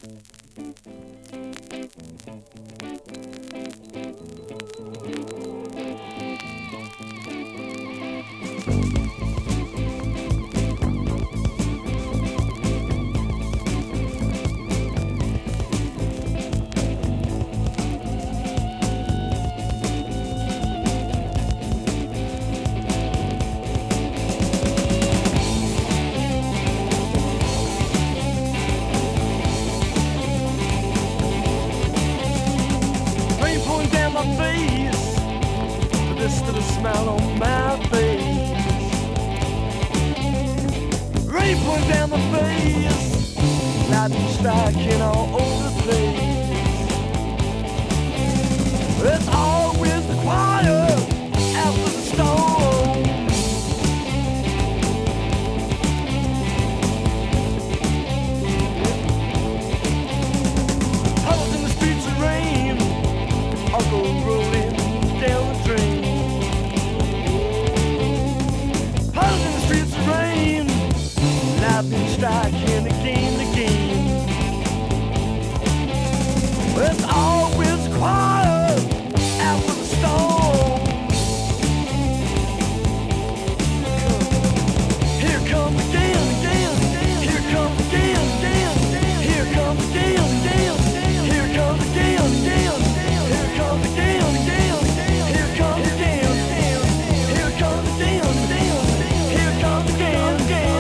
Rain pouring down my face, but there's still a smile on my face. Rain pouring down my face, lightning striking all over the place. It's always the quiet after the storm. Puddles in the streets of rain, I'll go rolling down the drain. Puddles in the streets of rain, lightning striking again and again. It's always quiet after the storm. Here comes again, again. Here comes again, again. Here comes again, again. Here comes again, again. Here comes again, again. Here comes again, again. Here comes again, again. Here comes again, again.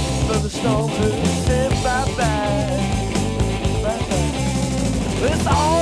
It's all